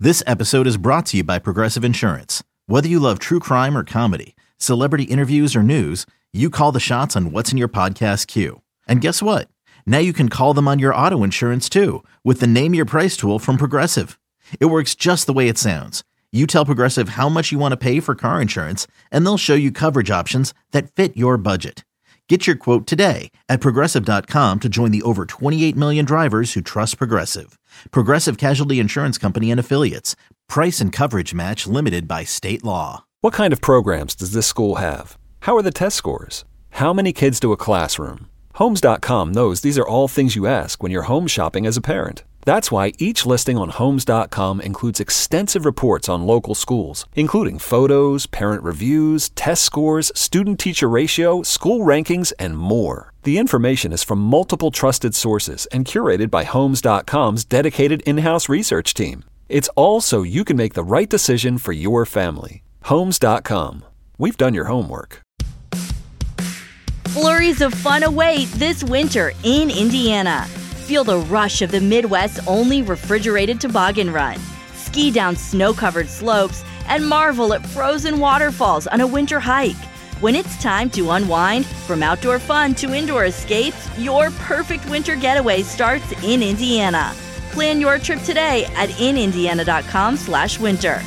This episode is brought to you by Progressive Insurance. Whether you love true crime or comedy, celebrity interviews or news, you call the shots on what's in your podcast queue. And guess what? Now you can call them on your auto insurance too with the Name Your Price tool from Progressive. It works just the way it sounds. You tell Progressive how much you want to pay for car insurance, and they'll show you coverage options that fit your budget. Get your quote today at Progressive.com to join the over 28 million drivers who trust Progressive. Progressive Casualty Insurance Company and Affiliates. Price and coverage match limited by state law. What kind of programs does this school have? How are the test scores? How many kids to a classroom? Homes.com knows these are all things you ask when you're home shopping as a parent. That's why each listing on Homes.com includes extensive reports on local schools, including photos, parent reviews, test scores, student-teacher ratio, school rankings, and more. The information is from multiple trusted sources and curated by Homes.com's dedicated in-house research team. It's all so you can make the right decision for your family. Homes.com. We've done your homework. Flurries of fun await this winter in Indiana. Feel the rush of the Midwest's only refrigerated toboggan run. Ski down snow-covered slopes and marvel at frozen waterfalls on a winter hike. When it's time to unwind, from outdoor fun to indoor escapes, your perfect winter getaway starts in Indiana. Plan your trip today at inindiana.com/winter.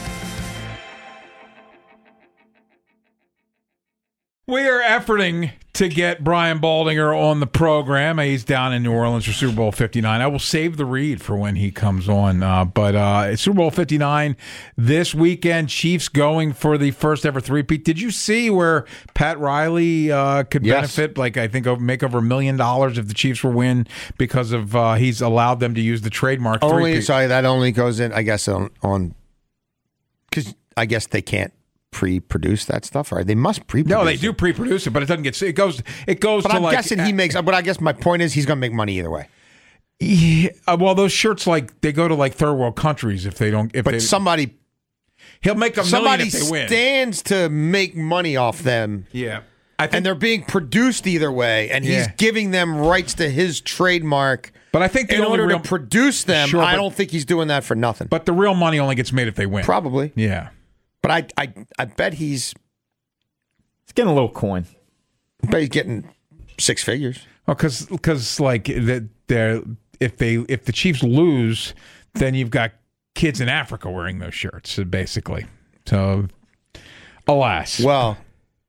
We are efforting to get Brian Baldinger on the program. He's down in New Orleans for Super Bowl 59. I will save the read for when he comes on. But it's Super Bowl 59 this weekend. Chiefs going for the first ever three-peat. Did you see where Pat Riley could benefit? Like, I think make over $1 million if the Chiefs were win because of he's allowed them to use the trademark three-peat. Sorry, that only goes in, I guess, on because I guess they can't pre-produce that stuff, or they must pre-produce. No, they do pre-produce it, but it doesn't get. It goes. But to I'm like. guessing he makes. But I guess my point is he's going to make money either way. Yeah, well, those shirts they go to like third world countries if they don't. But somebody, he'll make $1 million if they win. Stands to make money off them. Yeah, and they're being produced either way, and he's giving them rights to his trademark. But I think in order to produce them, I don't think he's doing that for nothing. But the real money only gets made if they win. Probably. Yeah. But I bet he's getting a little coin. I bet he's getting six figures. Well, because like they're if the Chiefs lose, then you've got kids in Africa wearing those shirts, basically. So, alas. Well,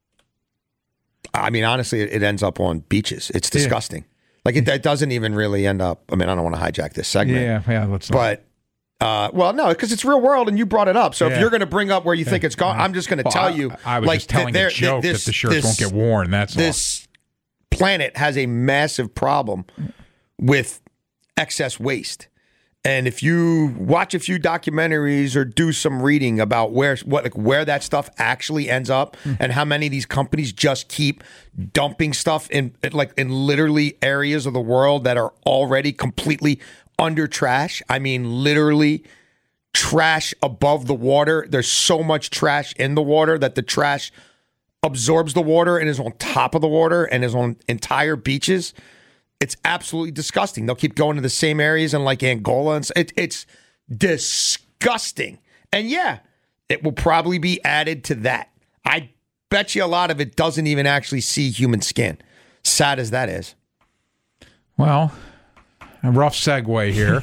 I mean, honestly, it ends up on beaches. It's disgusting. Like it doesn't even really end up. I mean, I don't want to hijack this segment. Yeah, let's not. But. Well, no, because it's real world, and you brought it up. So if you're going to bring up where you think it's gone, I'm just going to tell you. I was just telling a joke that the shirts won't get worn. That's this planet has a massive problem with excess waste, and if you watch a few documentaries or do some reading about where that stuff actually ends up, and how many of these companies just keep dumping stuff in literally areas of the world that are already completely under trash. I mean, literally trash above the water. There's so much trash in the water that the trash absorbs the water and is on top of the water and is on entire beaches. It's absolutely disgusting. They'll keep going to the same areas in like Angola. And it's disgusting. And yeah, it will probably be added to that. I bet you a lot of it doesn't even actually see human skin. Sad as that is. Well, a rough segue here.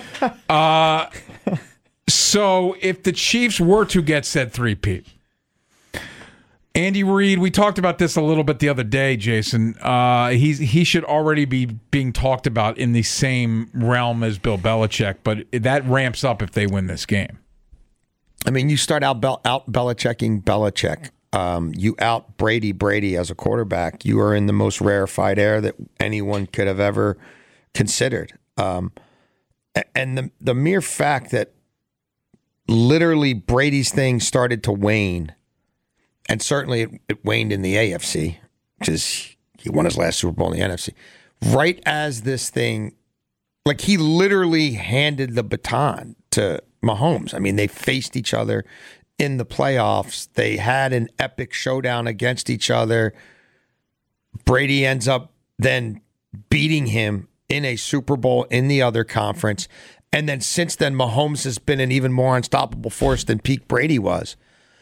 So if the Chiefs were to get said three-peat, Andy Reid, we talked about this a little bit the other day, Jason. He should already be being talked about in the same realm as Bill Belichick, but that ramps up if they win this game. I mean, you start out Belichicking Belichick. You out Brady as a quarterback. You are in the most rarefied air that anyone could have ever considered. And the mere fact that literally Brady's thing started to wane, and certainly it waned in the AFC, which is he won his last Super Bowl in the NFC. Right as this thing, like he literally handed the baton to Mahomes. I mean, they faced each other in the playoffs. They had an epic showdown against each other. Brady ends up then beating him in a Super Bowl in the other conference. And then since then, Mahomes has been an even more unstoppable force than peak Brady was.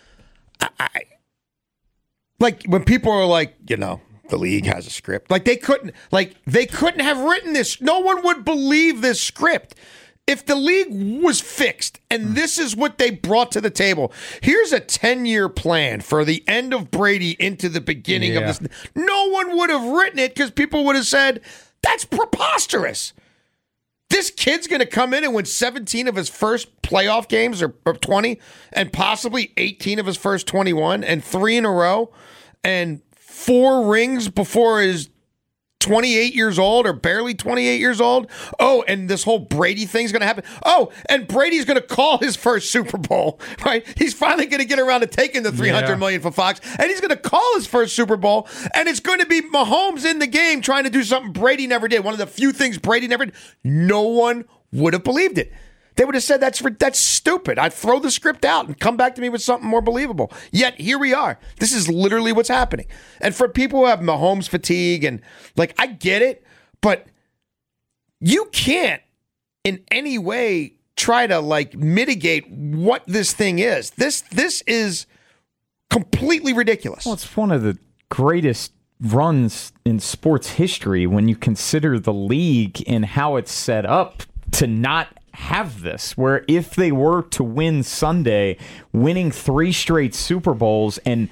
Like when people are like, the league has a script. Like they couldn't have written this. No one would believe this script. If the league was fixed and this is what they brought to the table, here's a 10-year plan for the end of Brady into the beginning of this. No one would have written it because people would have said, that's preposterous. This kid's going to come in and win 17 of his first playoff games or 20 and possibly 18 of his first 21 and 3 in a row and 4 rings before his 28 years old or barely 28 years old. Oh, and this whole Brady thing's going to happen. Oh, and Brady's going to call his first Super Bowl, right? He's finally going to get around to taking the $300 million for Fox, and he's going to call his first Super Bowl, and it's going to be Mahomes in the game trying to do something Brady never did. One of the few things Brady never did. No one would have believed it. They would have said, that's stupid. I'd throw the script out and come back to me with something more believable. Yet, here we are. This is literally what's happening. And for people who have Mahomes fatigue, and I get it, but you can't in any way try to mitigate what this thing is. This is completely ridiculous. Well, it's one of the greatest runs in sports history when you consider the league and how it's set up to not have this, where if they were to win Sunday, winning 3 straight Super Bowls and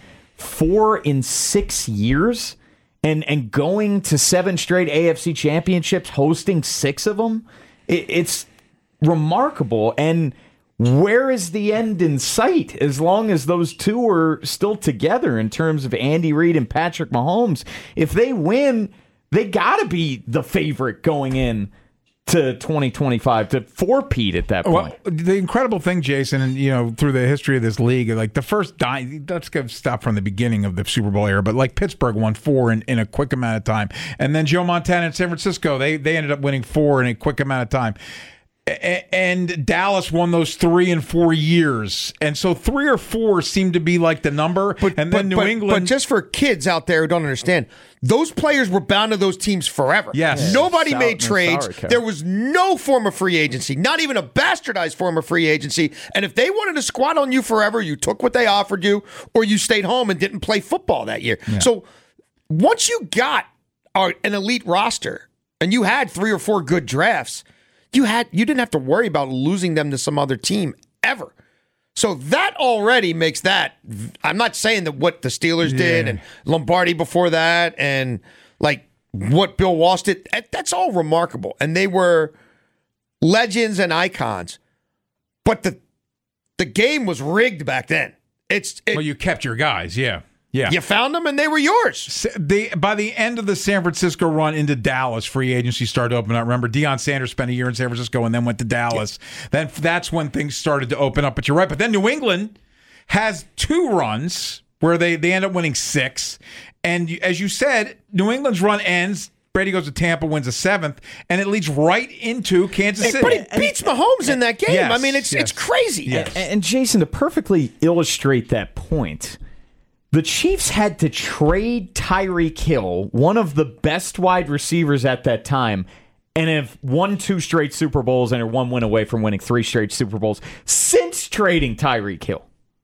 4 in 6 years, and going to 7 straight AFC championships, hosting 6 of them, it's remarkable. And where is the end in sight as long as those two are still together in terms of Andy Reid and Patrick Mahomes? If they win, they got to be the favorite going in to 2025 to four-peat at that point. Well, the incredible thing, Jason, and through the history of this league, the first let's stop from the beginning of the Super Bowl era, but Pittsburgh won 4 in a quick amount of time, and then Joe Montana and San Francisco, they ended up winning 4 in a quick amount of time. And Dallas won those 3 in 4 years. And so 3 or 4 seem to be the number. And then New England. But just for kids out there who don't understand, those players were bound to those teams forever. Yes. Nobody made trades. There was no form of free agency, not even a bastardized form of free agency. And if they wanted to squat on you forever, you took what they offered you, or you stayed home and didn't play football that year. Yeah. So once you got an elite roster and you had 3 or 4 good drafts, you didn't have to worry about losing them to some other team ever. So that already makes that. I'm not saying that what the Steelers did and Lombardi before that and what Bill Walsh did, that's all remarkable. And they were legends and icons. But the game was rigged back then. Well, you kept your guys, yeah. Yeah, you found them and they were yours. By the end of the San Francisco run into Dallas, free agency started to open up. Remember, Deion Sanders spent a year in San Francisco and then went to Dallas. Yeah. That's when things started to open up. But you're right. But then New England has 2 runs where they end up winning 6. And as you said, New England's run ends. Brady goes to Tampa, wins a 7th, and it leads right into Kansas City. But it beats Mahomes in that game. Yes, I mean, it's crazy. Yes. And Jason, to perfectly illustrate that point, the Chiefs had to trade Tyreek Hill, one of the best wide receivers at that time, and have won 2 straight Super Bowls and are 1 win away from winning 3 straight Super Bowls since trading Tyreek Hill.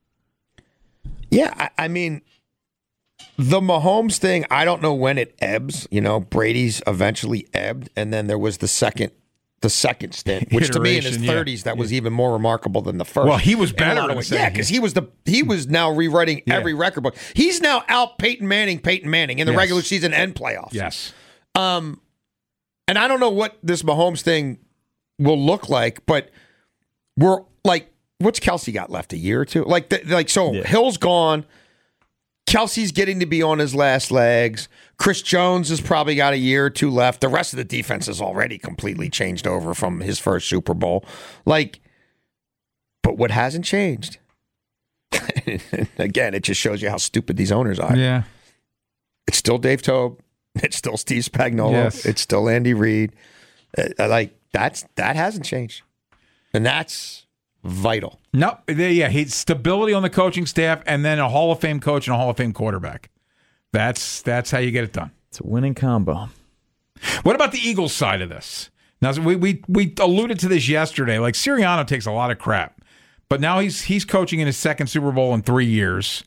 Yeah, I mean, the Mahomes thing, I don't know when it ebbs. Brady's eventually ebbed, and then there was the second stint, which to me in his 30s, that was even more remarkable than the first. Well, he was better. Yeah, because he was now rewriting every record book. He's now out Peyton Manning in the regular season and playoffs. Yes. And I don't know what this Mahomes thing will look like, but we're what's Kelsey got left? A year or 2? Hill's gone. Kelsey's getting to be on his last legs. Chris Jones has probably got a year or 2 left. The rest of the defense is already completely changed over from his first Super Bowl. But what hasn't changed? Again, it just shows you how stupid these owners are. Yeah. It's still Dave Toub. It's still Steve Spagnuolo. Yes. It's still Andy Reid. That hasn't changed. And that's vital. No, stability on the coaching staff, and then a Hall of Fame coach and a Hall of Fame quarterback. That's how you get it done. It's a winning combo. What about the Eagles side of this? Now, we alluded to this yesterday. Like, Sirianni takes a lot of crap, but now he's coaching in his second Super Bowl in 3 years.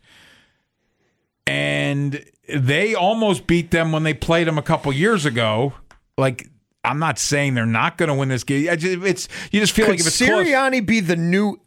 And they almost beat them when they played them a couple years ago. Like, I'm not saying they're not going to win this game. You just feel like if it's Sirianni close. be the new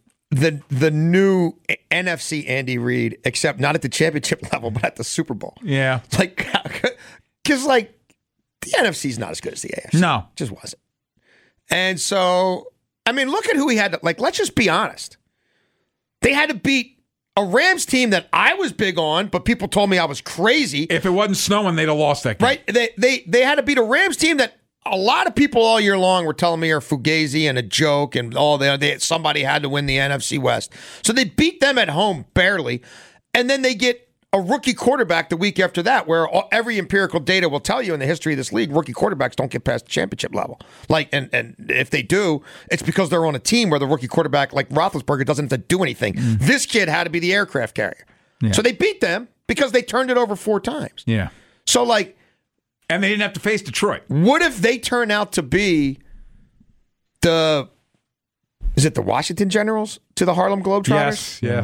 NFC Andy Reid, except not at the championship level, but at the Super Bowl. Yeah. Like, because, like, the NFC's not as good as the AFC. No. It just wasn't. And so, I mean, look at who he had to, like, let's just be honest. They had to beat a Rams team that I was big on, but people told me I was crazy. If it wasn't snowing, they'd have lost that game. Right? They had to beat a Rams team that a lot of people all year long were telling me are fugazi and a joke, and somebody had to win the NFC West. So they beat them at home barely, and then they get a rookie quarterback the week after that, where every empirical data will tell you in the history of this league, rookie quarterbacks don't get past the championship level. Like, and if they do, it's because they're on a team where the rookie quarterback, like Roethlisberger, doesn't have to do anything. This kid had to be the aircraft carrier. Yeah. So they beat them because they turned it over 4 times. Yeah. So, like... And they didn't have to face Detroit. What if they turn out to be is it the Washington Generals to the Harlem Globetrotters? Yes, yeah.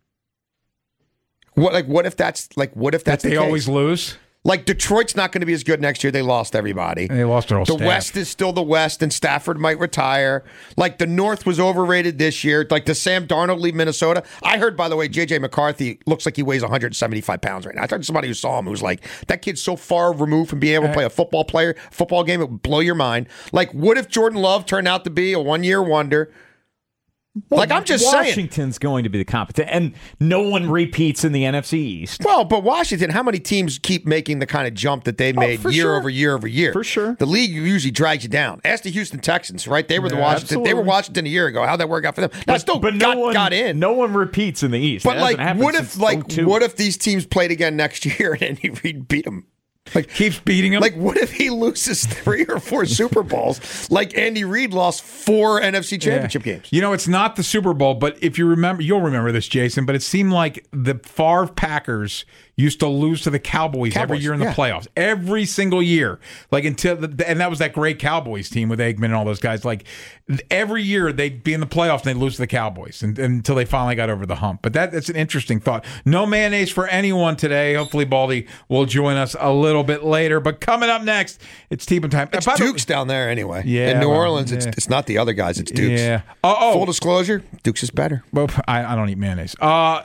What if that's the they case? Always lose? Like, Detroit's not going to be as good next year. They lost everybody. And they lost their whole The staff. West is still the West, and Stafford might retire. Like, the North was overrated this year. Like, does Sam Darnold leave Minnesota? I heard, by the way, J.J. McCarthy looks like he weighs 175 pounds right now. I talked to somebody who saw him who was like, that kid's so far removed from being able to play a football game, it would blow your mind. Like, what if Jordan Love turned out to be a one-year wonder? Well, like, I'm just saying. Washington's going to be the competition, and no one repeats in the NFC East. Well, but Washington, how many teams keep making the kind of jump that they made year over year over year? For sure. The league usually drags you down. Ask the Houston Texans, right? They were the Washington. Absolutely. They were Washington a year ago. How'd that work out for them? Now, got in. No one repeats in the East. But like, what if these teams played again next year and Andy Reid beat them? Like, keeps beating him. Like, what if he loses 3 or 4 Super Bowls? Like Andy Reid lost 4 NFC Championship games. You know, it's not the Super Bowl, but if you remember, you'll remember this, Jason. But it seemed like the Favre Packers used to lose to the Cowboys every year in the playoffs, every single year. Like and that was that great Cowboys team with Aikman and all those guys. Like every year they'd be in the playoffs and they'd lose to the Cowboys until they finally got over the hump. But that's an interesting thought. No mayonnaise for anyone today. Hopefully Baldy will join us a little bit later. But coming up next, it's T-Bone time. It's Dukes down there anyway. Yeah, in New Orleans, it's not the other guys. It's Dukes. Yeah. Full disclosure, Dukes is better. Well, I don't eat mayonnaise.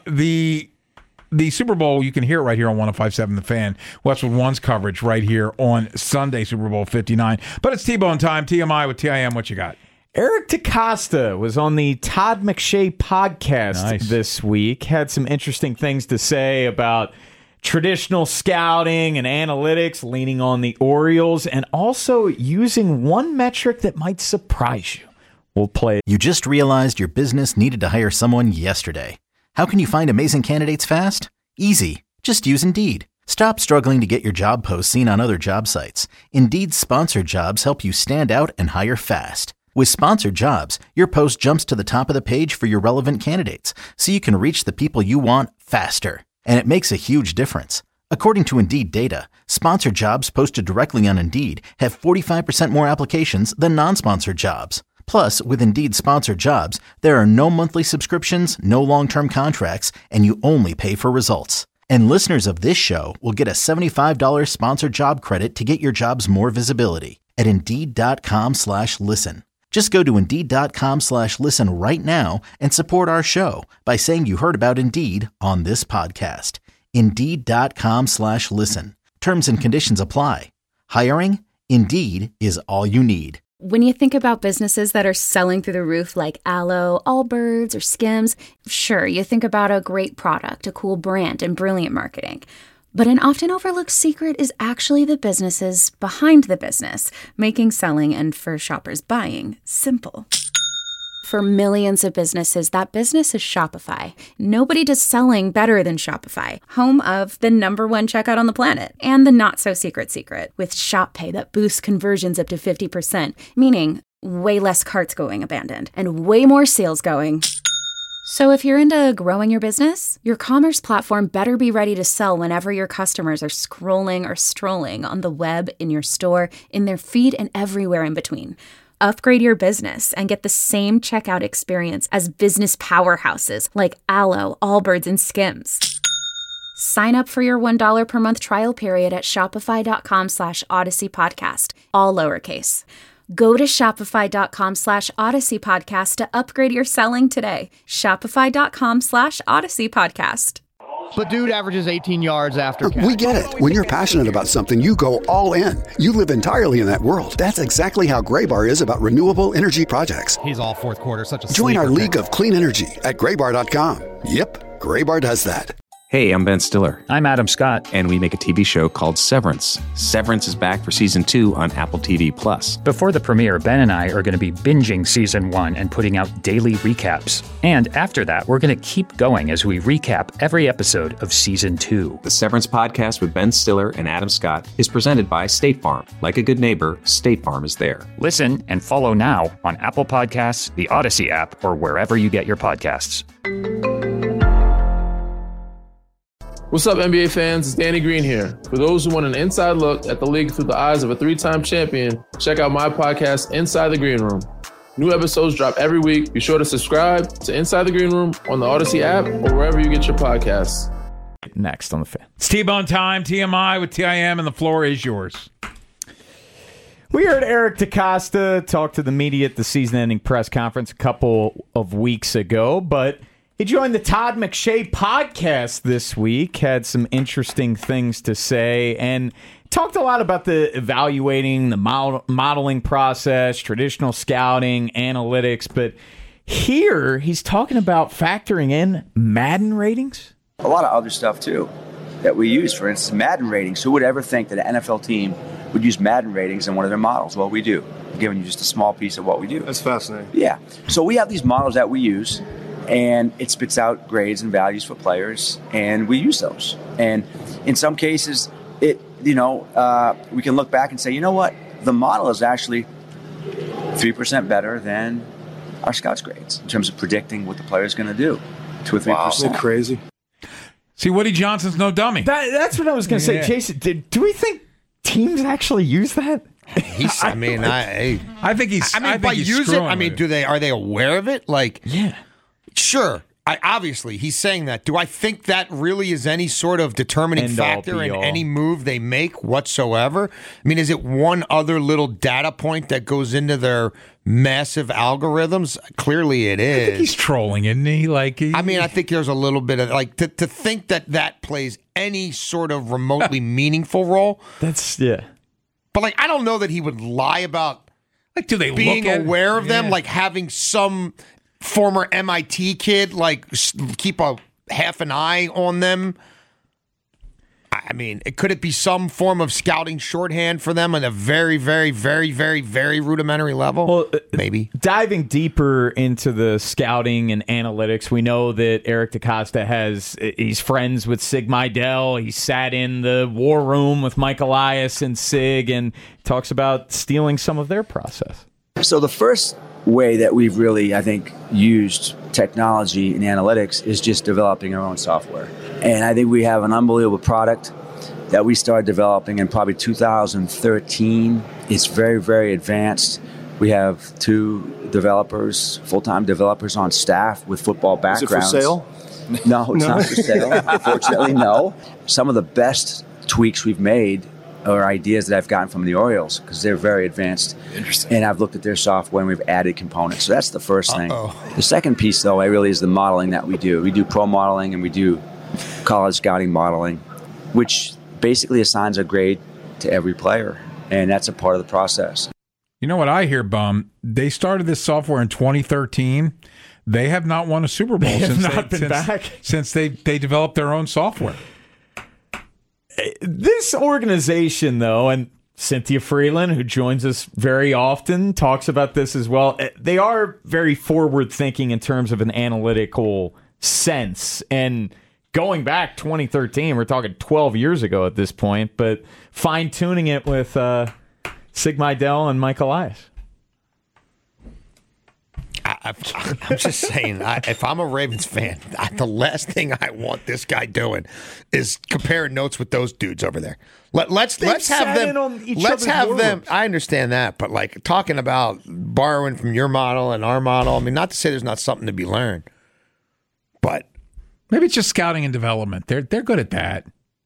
The Super Bowl, you can hear it right here on 105.7 The Fan. Westwood One's coverage right here on Sunday, Super Bowl 59. But it's T-Bone time. TMI with TIM. What you got? Eric DeCosta was on the Todd McShay podcast this week. Had some interesting things to say about traditional scouting and analytics, leaning on the Orioles, and also using one metric that might surprise you. We'll play. You just realized your business needed to hire someone yesterday. How can you find amazing candidates fast? Easy. Just use Indeed. Stop struggling to get your job posts seen on other job sites. Indeed's sponsored jobs help you stand out and hire fast. With sponsored jobs, your post jumps to the top of the page for your relevant candidates, so you can reach the people you want faster. And it makes a huge difference. According to Indeed data, sponsored jobs posted directly on Indeed have 45% more applications than non-sponsored jobs. Plus, with Indeed sponsored jobs, there are no monthly subscriptions, no long-term contracts, and you only pay for results. And listeners of this show will get a $75 sponsored job credit to get your jobs more visibility at Indeed.com/listen. Just go to Indeed.com/listen right now and support our show by saying you heard about Indeed on this podcast. Indeed.com/listen. Terms and conditions apply. Hiring? Indeed is all you need. When you think about businesses that are selling through the roof like Aloe, Allbirds, or Skims, sure, you think about a great product, a cool brand, and brilliant marketing. But an often overlooked secret is actually the businesses behind the business, making selling and, for shoppers, buying simple. For millions of businesses, that business is Shopify. Nobody does selling better than Shopify, home of the #1 checkout on the planet, and the not-so-secret secret, with Shop Pay that boosts conversions up to 50%, meaning way less carts going abandoned, and way more sales going. So if you're into growing your business, your commerce platform better be ready to sell whenever your customers are scrolling or strolling on the web, in your store, in their feed, and everywhere in between. Upgrade your business and get the same checkout experience as business powerhouses like Alo, Allbirds, and Skims. Sign up for your $1 per month trial period at shopify.com/Odyssey Podcast, all lowercase. Go to shopify.com/Odyssey Podcast to upgrade your selling today. Shopify.com/Odyssey Podcast. But dude averages 18 yards after catch. We get it. When you're passionate about something, you go all in. You live entirely in that world. That's exactly how Graybar is about renewable energy projects. He's all fourth quarter, such a Join our sleeper league pick. of clean energy at graybar.com. Yep, Graybar does that. Hey, I'm Ben Stiller. I'm Adam Scott. And we make a TV show called Severance. Severance is back for Season 2 on Apple TV+. Before the premiere, Ben and I are going to be binging Season 1 and putting out daily recaps. And after that, we're going to keep going as we recap every episode of Season 2. The Severance podcast with Ben Stiller and Adam Scott is presented by State Farm. Like a good neighbor, State Farm is there. Listen and follow now on Apple Podcasts, the Odyssey app, or wherever you get your podcasts. What's up, NBA fans? It's Danny Green here. For those who want an inside look at the league through the eyes of a three-time champion, check out my podcast, Inside the Green Room. New episodes drop every week. Be sure to subscribe to Inside the Green Room on the Odyssey app or wherever you get your podcasts. Next on the Fan. It's T-Bone time, TMI with TIM, and the floor is yours. We heard Eric DeCosta talk to the media at the season-ending press conference a couple of weeks ago, but he joined the Todd McShay podcast this week, had some interesting things to say, and talked a lot about the evaluating, the modeling process, traditional scouting, analytics, but here he's talking about factoring in Madden ratings. A lot of other stuff, too, that we use. For instance, Madden ratings. Who would ever think that an NFL team would use Madden ratings in one of their models? Well, we do. I'm giving you just a small piece of what we do. That's fascinating. Yeah. So we have these models that we use, and it spits out grades and values for players, and we use those. And in some cases, we can look back and say, you know what? The model is actually 3% better than our scouts' grades in terms of predicting what the player is going to do. 2 or 3%. Wow, isn't that crazy? See, Woody Johnson's no dummy. That's what I was going to say. Jason, do we think teams actually use that? I think he's. By use it, are they aware of it? Like, yeah, sure. Obviously, he's saying that. Do I think that really is any sort of determining factor in any move they make whatsoever? I mean, is it one other little data point that goes into their massive algorithms? Clearly, it is. I think he's trolling, isn't he? I think there's a little bit of to think that plays any sort of remotely meaningful role. Yeah. But I don't know that he would lie about do they being look aware of them, having some former MIT kid keep a half an eye on them. I mean, could it be some form of scouting shorthand for them on a very, very, very, very, very rudimentary level? Well, maybe. Diving deeper into the scouting and analytics, we know that Eric DeCosta he's friends with Sig Mejdal. He sat in the war room with Mike Elias and Sig and talks about stealing some of their process. So the first way that we've really, I think, used technology and analytics is just developing our own software. And I think we have an unbelievable product that we started developing in probably 2013. It's very, very advanced. We have 2 developers, full-time developers on staff with football backgrounds. Is it for sale? No, it's not for sale. Unfortunately, no. Some of the best tweaks we've made are ideas that I've gotten from the Orioles because they're very advanced. Interesting. And I've looked at their software and we've added components. So that's the first thing. The second piece, though, really is the modeling that we do. We do pro modeling and we do college scouting modeling, which basically assigns a grade to every player. And that's a part of the process. You know what I hear, Bum? They started this software in 2013. They have not won a Super Bowl since they developed their own software. This organization, though, and Cynthia Freeland, who joins us very often, talks about this as well. They are very forward-thinking in terms of an analytical sense. And going back 2013, we're talking 12 years ago at this point, but fine-tuning it with Sig Mejdal and Mike Elias. I'm just saying, if I'm a Ravens fan, the last thing I want this guy doing is comparing notes with those dudes over there. Let's have them. Let's have them. I understand that, but like talking about borrowing from your model and our model. I mean, not to say there's not something to be learned, but maybe it's just scouting and development. They're good at that.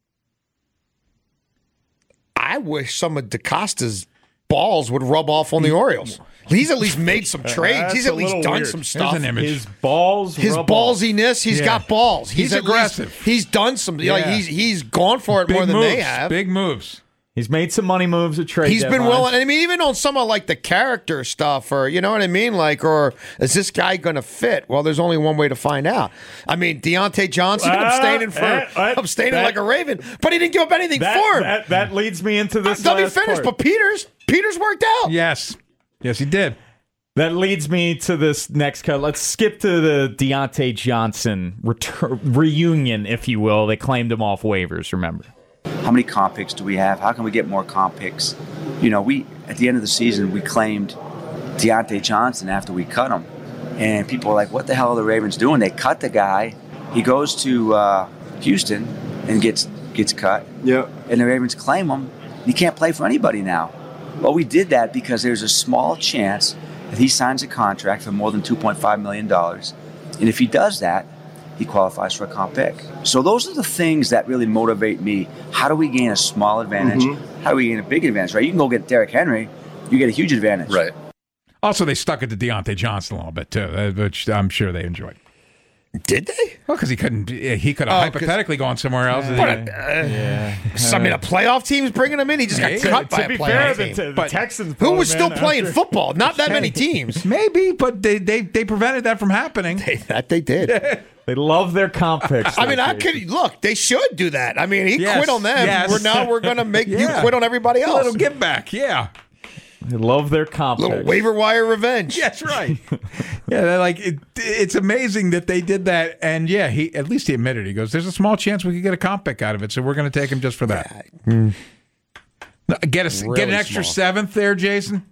I wish some of DeCosta's balls would rub off on the Orioles. He's at least made some trades. He's at least done some stuff. His ballsiness. He's got balls. He's aggressive. He's done some. Like he's gone for it more than they have. Big moves. He's made some money moves at trade. He's been willing. I mean, even on some of like the character stuff, or you know what I mean, like, or is this guy going to fit? Well, there's only one way to find out. I mean, Deontay Johnson abstaining like a Raven, but he didn't give up anything for him. That leads me into this. Let me finish. But Peters worked out. Yes, he did. That leads me to this next cut. Let's skip to the Deontay Johnson reunion, if you will. They claimed him off waivers, remember. How many comp picks do we have? How can we get more comp picks? You know, at the end of the season, we claimed Deontay Johnson after we cut him. And people were like, what the hell are the Ravens doing? They cut the guy. He goes to Houston and gets cut. Yeah. And the Ravens claim him. He can't play for anybody now. Well, we did that because there's a small chance that he signs a contract for more than $2.5 million. And if he does that, he qualifies for a comp pick. So those are the things that really motivate me. How do we gain a small advantage? Mm-hmm. How do we gain a big advantage, right? You can go get Derrick Henry. You get a huge advantage. Right. Also, they stuck it to Deontay Johnson a little bit, too, which I'm sure they enjoyed. Did they? Well, because he could have hypothetically gone somewhere else. I mean, a playoff team's bringing him in. He just got cut by a playoff team. The Texans, who was still playing football? Not that many teams. Maybe, but they prevented that from happening. They did. They love their comp picks. I mean, look, they should do that. I mean, he quit on them. Yes. Now we're going to make you quit on everybody else. Let him get back. Yeah. They love their comp picks. Little waiver wire revenge. That's right. It's amazing that they did that. And he admitted, he goes, there's a small chance we could get a comp pick out of it, so we're going to take him just for that. Get an extra seventh there, Jason.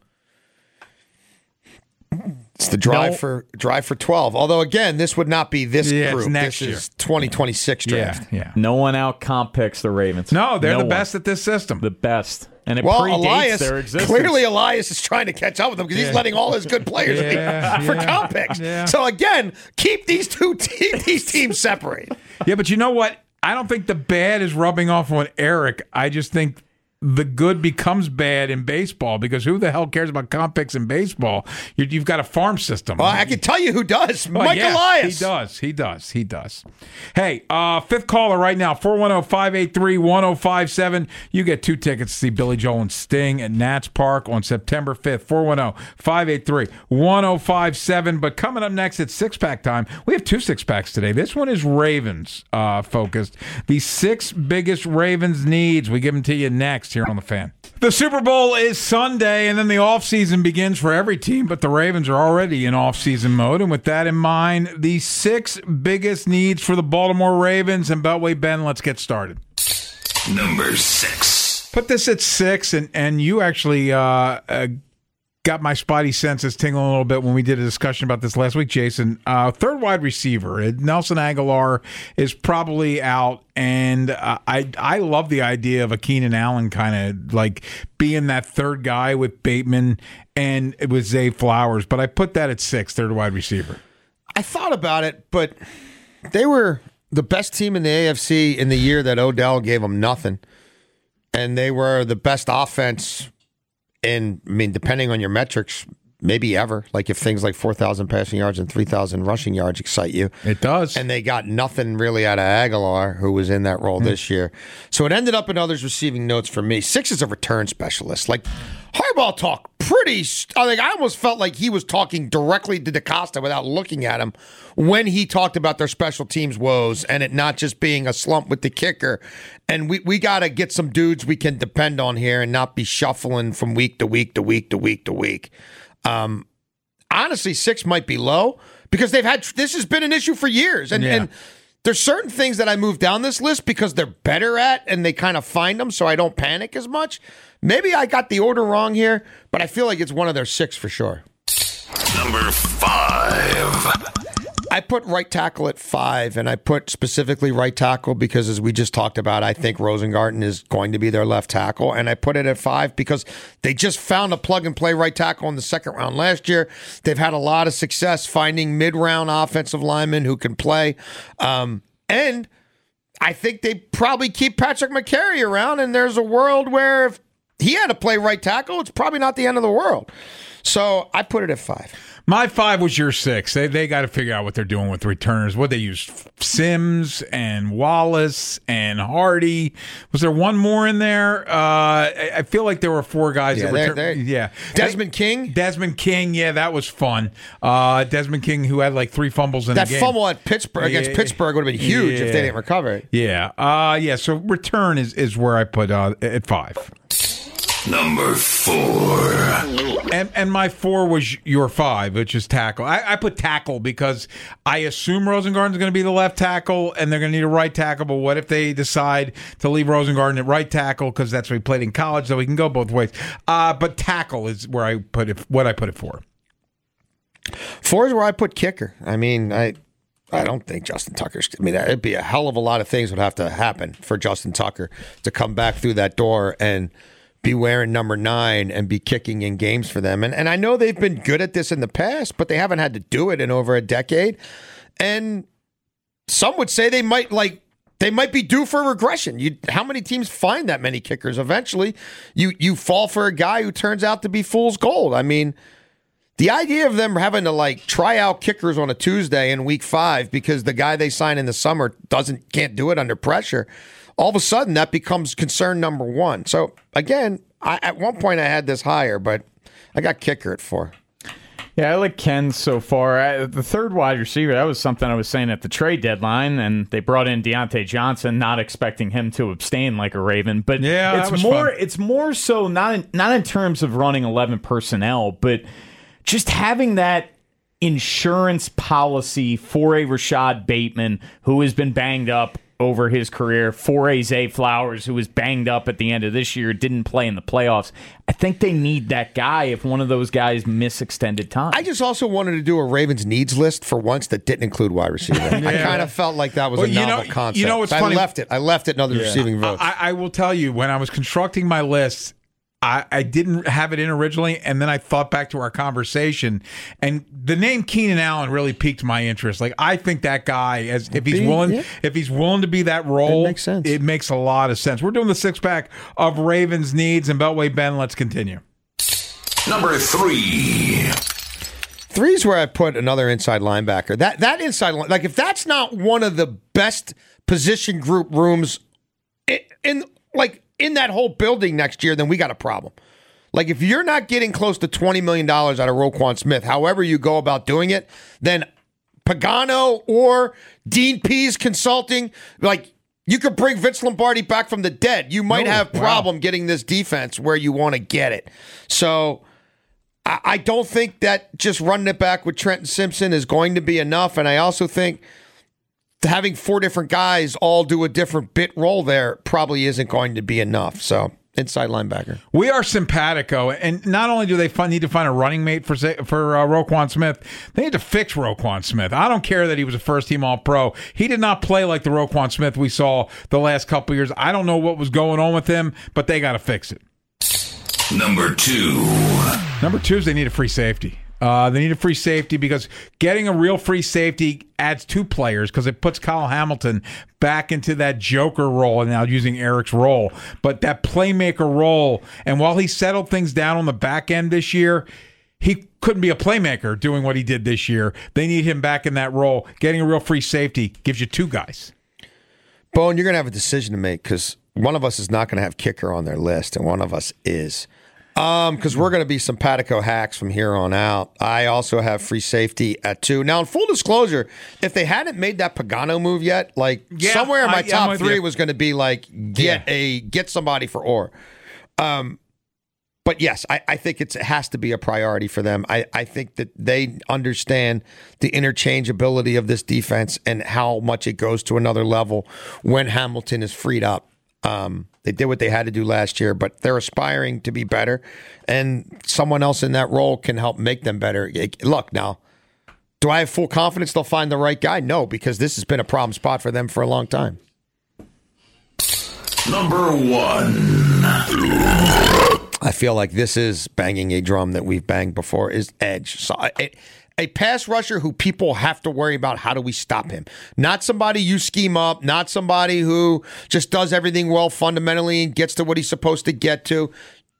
It's the drive for 12. Although again, this would not be this group. Next year. Is 2026 draft. Yeah. No one out comp picks the Ravens. No, they're the best at this system. The best. And it predates their existence. Clearly Elias is trying to catch up with them because he's letting all his good players for comp picks. Yeah. So again, keep these teams separate. Yeah, but you know what? I don't think the bad is rubbing off on Eric. I just think the good becomes bad in baseball because who the hell cares about comp picks in baseball? You've got a farm system. Well, I can tell you who does. Mike Elias. He does. Hey, fifth caller right now, 410-583-1057. You get 2 tickets to see Billy Joel and Sting at Nats Park on September 5th. 410-583-1057. But coming up next, it's six-pack time. We have 2 six-packs today. This one is Ravens focused. The 6 biggest Ravens needs. We give them to you next here on The Fan. The Super Bowl is Sunday, and then the offseason begins for every team, but the Ravens are already in offseason mode. And with that in mind, the 6 biggest needs for the Baltimore Ravens. And Beltway Ben, let's get started. Number 6. Put this at 6, and you actually got my spidey senses tingling a little bit when we did a discussion about this last week, Jason. Third wide receiver, Nelson Aguilar is probably out, and I love the idea of a Keenan Allen kind of like being that third guy with Bateman and it was Zay Flowers, but I put that at 6, third wide receiver. I thought about it, but they were the best team in the AFC in the year that Odell gave them nothing, and they were the best offense. And, I mean, depending on your metrics, maybe ever. Like if things like 4,000 passing yards and 3,000 rushing yards excite you. It does. And they got nothing really out of Aguilar, who was in that role this year. So it ended up in others receiving notes from me. 6 is a return specialist. Like, Harbaugh talk I almost felt like he was talking directly to DeCosta without looking at him when he talked about their special teams woes and it not just being a slump with the kicker. And we got to get some dudes we can depend on here and not be shuffling from week to week to week to week to week. Honestly, 6 might be low because this has been an issue for years. And there's certain things that I move down this list because they're better at and they kind of find them so I don't panic as much. Maybe I got the order wrong here, but I feel like it's one of their 6 for sure. Number 5. I put right tackle at 5, and I put specifically right tackle because, as we just talked about, I think Rosengarten is going to be their left tackle, and I put it at 5 because they just found a plug-and-play right tackle in the second round last year. They've had a lot of success finding mid-round offensive linemen who can play, and I think they probably keep Patrick McCary around, and there's a world where if he had to play right tackle, it's probably not the end of the world. So I put it at 5. My 5 was your 6. They got to figure out what they're doing with returners. What they used, Sims and Wallace and Hardy. Was there one more in there? I feel like there were 4 guys that returned. Yeah, Desmond King. Desmond King. Yeah, that was fun. Desmond King, who had like 3 fumbles in the game. That fumble at Pittsburgh against Pittsburgh would have been huge if they didn't recover it. Yeah. So return is where I put at 5. Number 4. And my 4 was your 5, which is tackle. I put tackle because I assume Rosengarten's going to be the left tackle, and they're going to need a right tackle. But what if they decide to leave Rosengarten at right tackle because that's what he played in college, so he can go both ways. But tackle is where I put it. What I put it for. 4 is where I put kicker. I mean, I don't think Justin Tucker's. I mean, it'd be a hell of a lot of things would have to happen for Justin Tucker to come back through that door and be wearing number 9 and be kicking in games for them. And I know they've been good at this in the past, but they haven't had to do it in over a decade. And some would say they might be due for regression. How many teams find that many kickers? Eventually, you fall for a guy who turns out to be fool's gold. I mean, the idea of them having to try out kickers on a Tuesday in week 5 because the guy they sign in the summer can't do it under pressure. All of a sudden, that becomes concern number 1. So, again, at one point I had this higher, but I got kicker at 4. Yeah, I like Ken so far. The third wide receiver, that was something I was saying at the trade deadline, and they brought in Deontay Johnson, not expecting him to abstain like a Raven. But it's more so not in terms of running 11 personnel, but just having that insurance policy for a Rashad Bateman who has been banged up over his career, for a Zay Flowers, who was banged up at the end of this year, didn't play in the playoffs. I think they need that guy if one of those guys miss extended time. I just also wanted to do a Ravens needs list for once that didn't include wide receiver. I kind of felt like that was a novel concept. You know what's funny? I left it in other receiving votes. I will tell you, when I was constructing my list, I didn't have it in originally, and then I thought back to our conversation, and the name Keenan Allen really piqued my interest. I think that guy, if he's willing to be that role, it makes sense. It makes a lot of sense. We're doing the 6-pack of Ravens needs, and Beltway Ben, let's continue. Number 3. 3 is where I put another inside linebacker. That inside line, if that's not one of the best position group rooms in that whole building next year, then we got a problem. If you're not getting close to $20 million out of Roquan Smith, however you go about doing it, then Pagano or Dean Pease Consulting, you could bring Vince Lombardi back from the dead. You might have problem getting this defense where you want to get it. So I don't think that just running it back with Trenton Simpson is going to be enough. And I also think having 4 different guys all do a different bit role there probably isn't going to be enough. So, inside linebacker. We are simpatico, and not only do they need to find a running mate for Roquan Smith, they need to fix Roquan Smith. I don't care that he was a first-team All-Pro. He did not play like the Roquan Smith we saw the last couple years. I don't know what was going on with him, but they got to fix it. Number 2. Number 2 is they need a free safety. They need a free safety because getting a real free safety adds 2 players because it puts Kyle Hamilton back into that joker role, and now using Eric's role. But that playmaker role, and while he settled things down on the back end this year, he couldn't be a playmaker doing what he did this year. They need him back in that role. Getting a real free safety gives you 2 guys. Bone, you're going to have a decision to make because one of us is not going to have kicker on their list, and one of us is. Because we're going to be simpatico hacks from here on out. I also have free safety at 2. Now, in full disclosure, if they hadn't made that Pagano move yet, somewhere in my top 3 was going to be get somebody for Orr. But yes, I think it has to be a priority for them. I think that they understand the interchangeability of this defense and how much it goes to another level when Hamilton is freed up. They did what they had to do last year, but they're aspiring to be better, and someone else in that role can help make them better. Look, now, do I have full confidence they'll find the right guy? No, because this has been a problem spot for them for a long time. Number 1. I feel like this is banging a drum that we've banged before, is edge. So a pass rusher who people have to worry about, how do we stop him? Not somebody you scheme up, not somebody who just does everything well fundamentally and gets to what he's supposed to get to.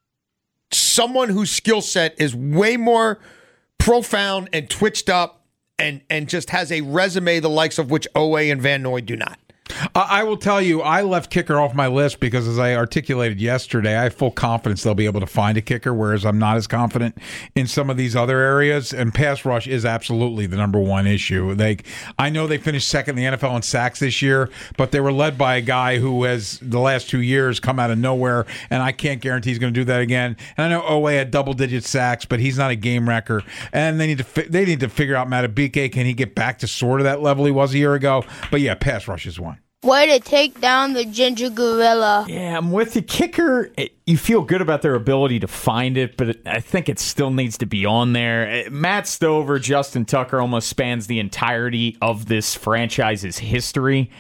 Someone whose skill set is way more profound and twitched up and just has a resume the likes of which Oweh and Van Noy do not. I will tell you, I left kicker off my list because, as I articulated yesterday, I have full confidence they'll be able to find a kicker, whereas I'm not as confident in some of these other areas. And pass rush is absolutely the number one issue. I know they finished second in the NFL in sacks this year, but they were led by a guy who has, the last 2 years, come out of nowhere, and I can't guarantee he's going to do that again. And I know Oweh had double-digit sacks, but he's not a game wrecker. And they need to figure out Madubuike. Can he get back to sort of that level he was a year ago? But yeah, pass rush is one. Way to take down the ginger gorilla. Yeah, I'm with you. Kicker, you feel good about their ability to find it, but I think it still needs to be on there. Matt Stover, Justin Tucker almost spans the entirety of this franchise's history.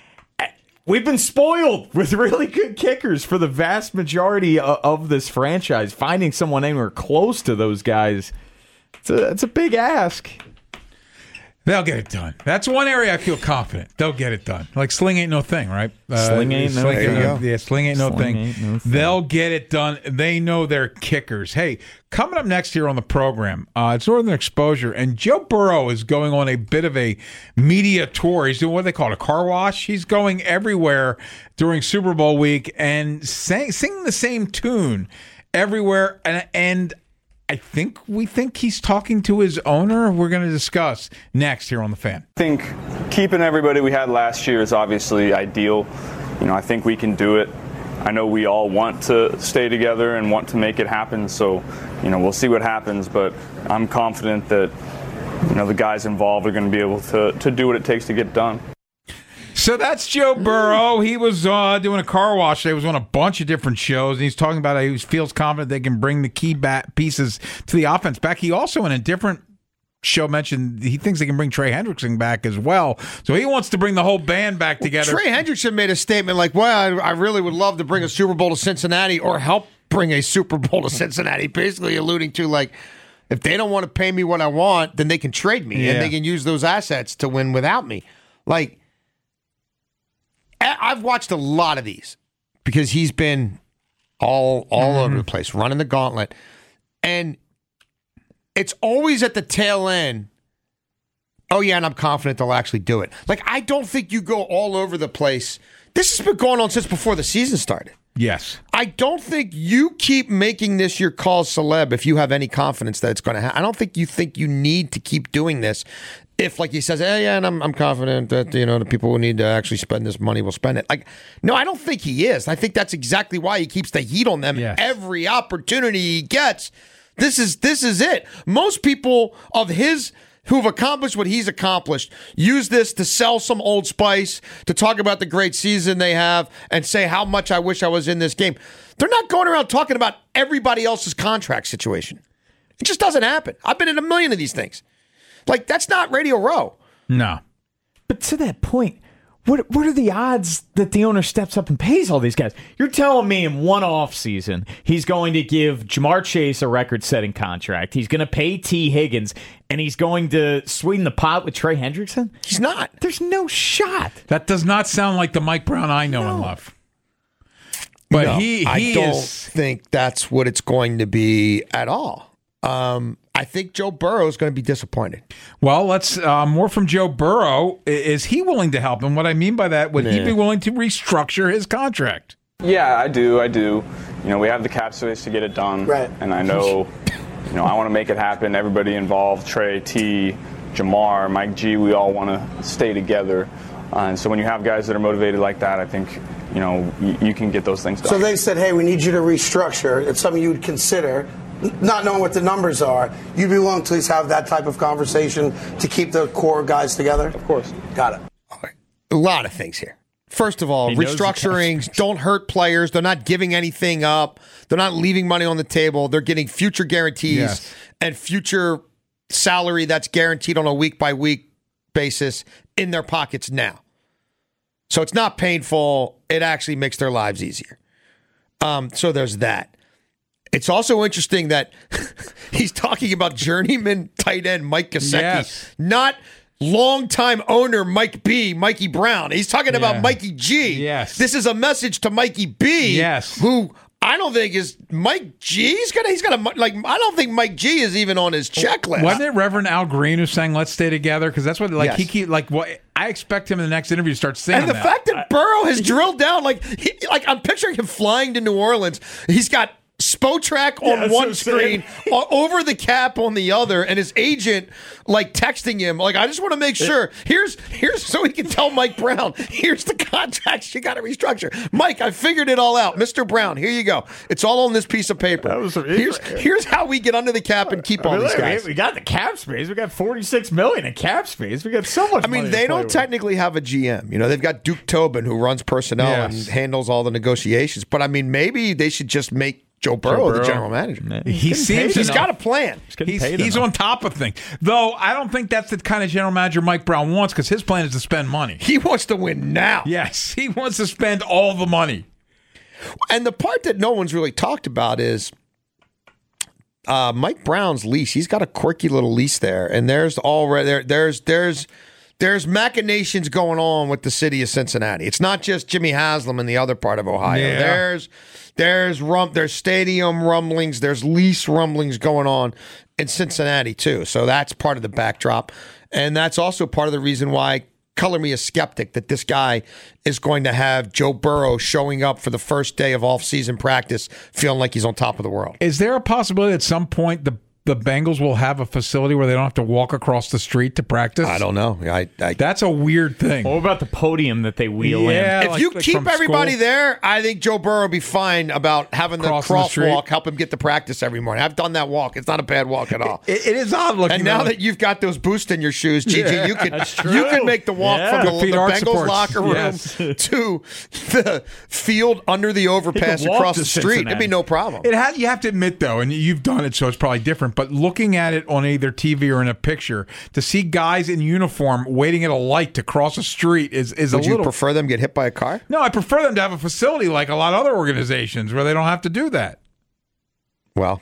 We've been spoiled with really good kickers for the vast majority of this franchise. Finding someone anywhere close to those guys, it's a big ask. They'll get it done. That's one area I feel confident. They'll get it done. Like sling ain't no thing, right? Sling ain't no thing. Yeah, sling ain't no thing. They'll get it done. They know they're kickers. Hey, coming up next here on the program, it's Northern Exposure, and Joe Burrow is going on a bit of a media tour. He's doing what they call a car wash. He's going everywhere during Super Bowl week and singing the same tune everywhere. And we think he's talking to his owner. We're going to discuss next here on The Fan. I think keeping everybody we had last year is obviously ideal. I think we can do it. I know we all want to stay together and want to make it happen. So, we'll see what happens. But I'm confident that, the guys involved are going to be able to do what it takes to get done. So that's Joe Burrow. He was doing a car wash. He was on a bunch of different shows, and he's talking about how he feels confident they can bring the key pieces to the offense back. He also, in a different show, mentioned he thinks they can bring Trey Hendrickson back as well. So he wants to bring the whole band back together. Trey Hendrickson made a statement like, well, I really would love to bring a Super Bowl to Cincinnati or help bring a Super Bowl to Cincinnati, basically alluding to, like, if they don't want to pay me what I want, then they can trade me, and they can use those assets to win without me. Like, I've watched a lot of these because he's been all over the place, running the gauntlet. And it's always at the tail end, oh, yeah, and I'm confident they'll actually do it. Like, I don't think you go all over the place. This has been going on since before the season started. Yes. I don't think you keep making this your call celeb if you have any confidence that it's going to happen. I don't think you need to keep doing this. If, like he says, hey, yeah, and I'm confident that, the people who need to actually spend this money will spend it. Like, no, I don't think he is. I think that's exactly why he keeps the heat on them every opportunity he gets. This is it. Most people of his who've accomplished what he's accomplished use this to sell some Old Spice, to talk about the great season they have, and say how much I wish I was in this game. They're not going around talking about everybody else's contract situation. It just doesn't happen. I've been in a million of these things. Like, that's not Radio Row. No. But to that point, what are the odds that the owner steps up and pays all these guys? You're telling me in one offseason, he's going to give Jamar Chase a record-setting contract. He's going to pay T. Higgins, and he's going to sweeten the pot with Trey Hendrickson? He's not. There's no shot. That does not sound like the Mike Brown I know and love. But no, I don't think that's what it's going to be at all. I think Joe Burrow is going to be disappointed. Well, let's more from Joe Burrow. Is he willing to help? And what I mean by that, would he be willing to restructure his contract? Yeah, I do. We have the cap space to get it done. Right. And I know, I want to make it happen. Everybody involved, Trey, T, Jamar, Mike G, we all want to stay together. And so when you have guys that are motivated like that, I think, you can get those things done. So they said, hey, we need you to restructure. It's something you would consider. Not knowing what the numbers are, you'd be willing to at least have that type of conversation to keep the core guys together? Of course. Got it. All right. A lot of things here. First of all, restructurings don't hurt players. They're not giving anything up. They're not leaving money on the table. They're getting future guarantees and future salary that's guaranteed on a week-by-week basis in their pockets now. So it's not painful. It actually makes their lives easier. So there's that. It's also interesting that he's talking about journeyman tight end Mike Gesicki, not longtime owner Mikey Brown. He's talking about Mikey G. Yes. This is a message to Mikey B. Who I don't think is Mike G. He's got a I don't think Mike G is even on his checklist. Wasn't it Reverend Al Green who sang "Let's Stay Together"? Because that's what he keep what I expect him in the next interview to start singing. And the fact that Burrow has drilled down I'm picturing him flying to New Orleans. He's got Spotrac on one screen, over the cap on the other, and his agent texting him I just want to make sure. Here's so he can tell Mike Brown, here's the contracts you got to restructure. Mike, I figured it all out. Mr. Brown, here you go. It's all on this piece of paper. Here's how we get under the cap and keep all these guys. We got the cap space. We got $46 million in cap space. We got so much. I mean, they don't technically have a GM. They've got Duke Tobin who runs personnel and handles all the negotiations. But I mean, maybe they should just make Joe Burrow, the general manager. He's got a plan. He's on top of things. Though I don't think that's the kind of general manager Mike Brown wants, because his plan is to spend money. He wants to win now. Yes, he wants to spend all the money. And the part that no one's really talked about is Mike Brown's lease. He's got a quirky little lease there, and there's machinations going on with the city of Cincinnati. It's not just Jimmy Haslam in the other part of Ohio. Yeah. There's stadium rumblings, there's lease rumblings going on in Cincinnati too. So that's part of the backdrop. And that's also part of the reason why color me a skeptic that this guy is going to have Joe Burrow showing up for the first day of off-season practice feeling like he's on top of the world. Is there a possibility at some point the Bengals will have a facility where they don't have to walk across the street to practice? I don't know. That's a weird thing. What about the podium that they wheel in? If you keep everybody there, I think Joe Burrow will be fine about having the crosswalk help him get to practice every morning. I've done that walk. It's not a bad walk at all. It is odd looking. And now that you've got those boosts in your shoes, Gigi, you can make the walk from the Bengals locker room to the field under the overpass across the street. Cincinnati. It'd be no problem. You have to admit, though, and you've done it, so it's probably different, but looking at it on either TV or in a picture, to see guys in uniform waiting at a light to cross a street is a little... Would you prefer them get hit by a car? No, I prefer them to have a facility like a lot of other organizations where they don't have to do that. Well,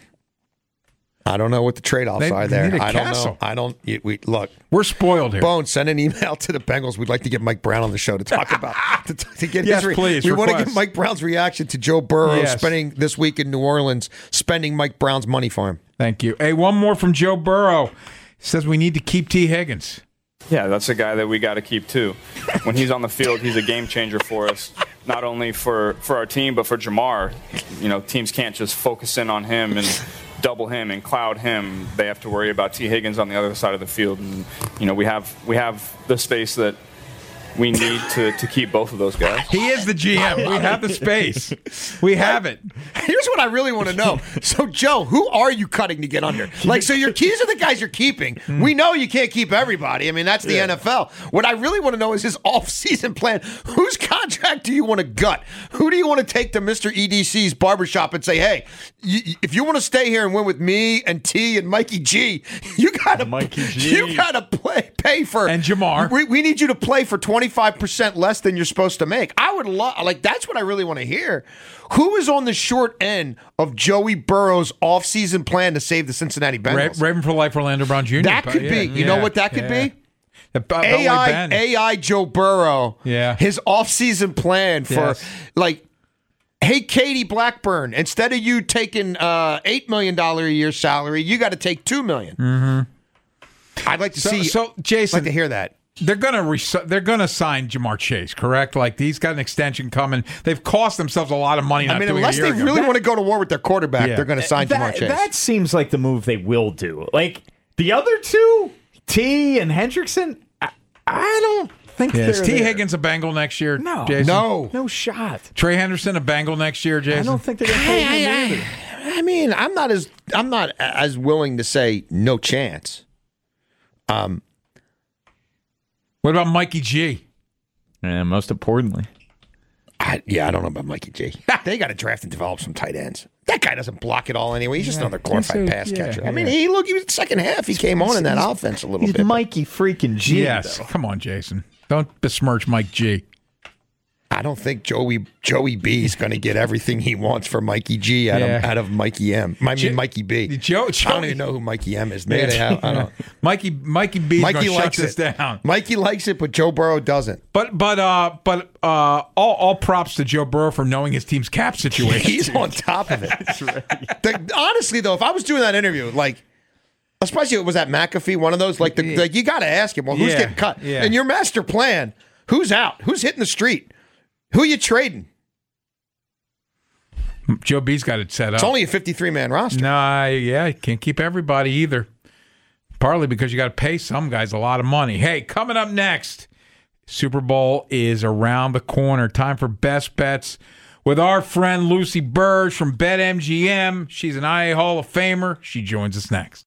I don't know what the trade-offs are there. I don't know. Look, we're spoiled here. Bone, send an email to the Bengals. We'd like to get Mike Brown on the show to talk about to get yes, his please. We want to get Mike Brown's reaction to Joe Burrow spending this week in New Orleans, spending Mike Brown's money for him. Thank you. Hey, one more from Joe Burrow. He says we need to keep T. Higgins. Yeah, that's a guy that we got to keep too. When he's on the field, he's a game changer for us. Not only for our team, but for Jamar. Teams can't just focus in on him and double him and cloud him. They have to worry about T. Higgins on the other side of the field. And we have the space that we need to keep both of those guys. He is the GM. We have the space. We have it. Here's what I really want to know. So, Joe, who are you cutting to get under? So your keys are the guys you're keeping. We know you can't keep everybody. I mean, that's the NFL. What I really want to know is his off-season plan. Whose contract do you want to gut? Who do you want to take to Mr. EDC's barbershop and say, hey, if you want to stay here and win with me and T and Mikey G, you got to pay for... And Jamar. We need you to play for 25% less than you're supposed to make. I would love, that's what I really want to hear. Who is on the short end of Joey Burrow's offseason plan to save the Cincinnati Bengals? Raven for Life, Orlando Brown Jr. That could be. You know what that could be? AI Joe Burrow. Yeah. His offseason plan for, hey, Katie Blackburn, instead of you taking $8 million a year salary, you got to take $2 million. Mm-hmm. I'd like to see. So, Jason, I'd like to hear that. They're gonna sign Jamar Chase, correct? He's got an extension coming. They've cost themselves a lot of money. Unless they really want to go to war with their quarterback, they're going to sign Jamar Chase. That seems like the move they will do. The other two, T and Hendrickson, I don't think they're Is T. there. Higgins a Bengal next year? No, Jason? no shot. Trey Henderson a Bengal next year, Jason? I don't think they're going to pay him either. I mean, I'm not as willing to say no chance. What about Mikey G? And most importantly, I don't know about Mikey G. They got to draft and develop some tight ends. That guy doesn't block it all anyway. He's just another glorified pass catcher. I mean, he was the second half. He came on in that offense a little bit. Mikey freaking G. Yes, come on, Jason. Don't besmirch Mike G. I don't think Joey B is going to get everything he wants for Mikey G out of Mikey M. Mikey B. I don't even know who Mikey M is. Maybe they have. I don't. Mikey B is going to shut this down. Mikey likes it, but Joe Burrow doesn't. But all props to Joe Burrow for knowing his team's cap situation. He's on top of it. That's right. Honestly, though, if I was doing that interview, like, especially if it was at McAfee, one of those, like you got to ask him, well, who's getting cut? Yeah. And your master plan, who's out? Who's hitting the street? Who are you trading? Joe B's got it set up. It's only a 53-man roster. You can't keep everybody either. Partly because you got to pay some guys a lot of money. Hey, coming up next, Super Bowl is around the corner. Time for Best Bets with our friend Lucy Burge from BetMGM. She's an IA Hall of Famer. She joins us next.